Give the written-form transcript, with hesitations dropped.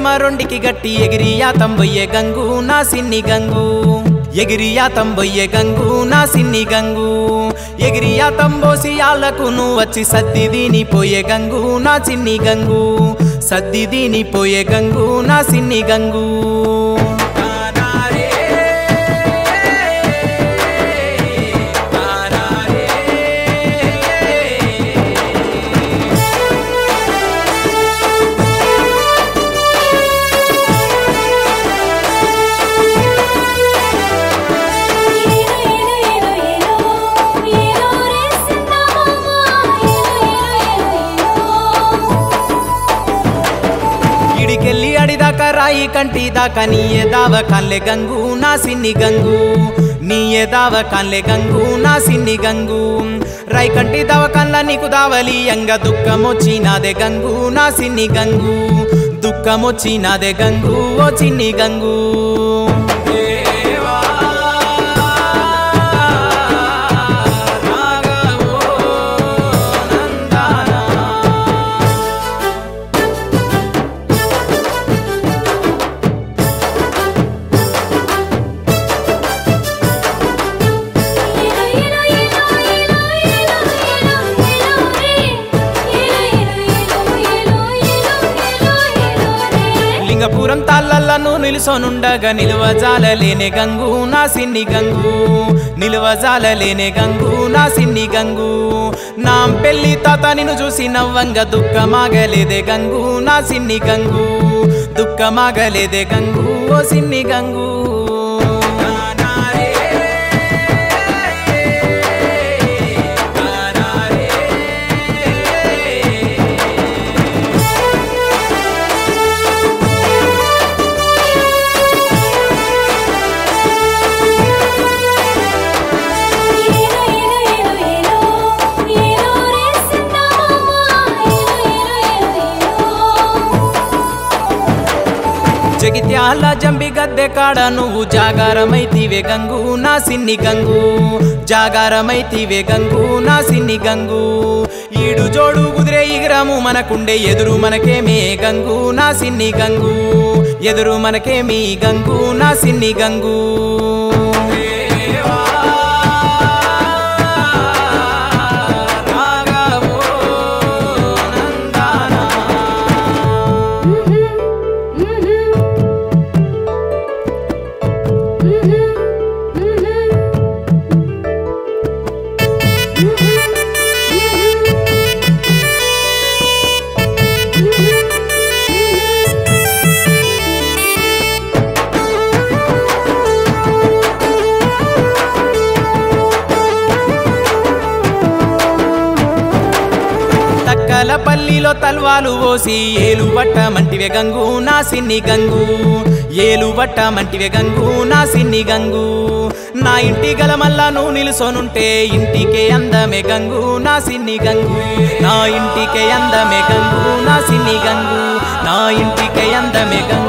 ప్రేమ రొండికి గట్టి ఎగిరియా తంబొయ్యే గంగు నా సిన్ని గంగు ఎగిరియా తంబొయ్యే గంగు నా సిన్ని గంగు ఎగిరియా తంబోసి ఆళ్లకు నువ్వు వచ్చి సద్ది దీని పోయే గంగు నా చిన్ని గంగు సద్ది దీని పోయే గంగు నా సిన్ని గంగు ఇడికెళ్ళి అడిదాకా రాయి కంటి దాకా నీయే దావ కాన్లే గంగు నా సిన్ని గంగు నీయే దావ కాన్లే గంగు నా సిన్ని గంగు రాయి కంటి దావ కన్ల నీకు దావలి ఎంగ దుఃఖమొచ్చినాదే గంగు నా సిన్ని గంగు దుఃఖమొచ్చినాదే గంగు ఓ చిన్ని గంగు లింగపురం తాళ్ళను నిలుసోనుండగా నిలువజాలలేనే గంగు నా సిన్ని గంగు నిలువజాలలేనే గంగు నా సిన్ని గంగు నా పెళ్లి తాత నిన్ను చూసి నవ్వంగా దుఃఖమాగలేదే గంగు నా సిన్ని గంగు దుఃఖమాగలేదే గంగు ఓ సిన్ని గంగు జగిత్యాల జంబి గద్దె కాడ నువ్వు జాగారమైతివే గంగు నా సిన్ని గంగు జాగారమైతివే గంగు నా సిన్ని గంగు ఈడు జోడు కుదిరే ఇగరము మనకుండే ఎదురు మనకేమే గంగు నా సిన్ని గంగు ఎదురు మనకేమి గంగు నా సిన్ని గంగు పల్లిలో తల్వాలు పోసి ఏలు వట్టమంటివే గంగు నా సిన్ని గంగు ఏలు వట్టమంటివే గంగు నా సిన్ని గంగు నా ఇంటి గలమల్లా నువ్వు నిలుసోనుంటే ఇంటికే అందమే గంగు నా సిన్ని గంగు నా ఇంటికే అందమే గంగు నా సిన్ని గంగు నా ఇంటికే అందమే గంగు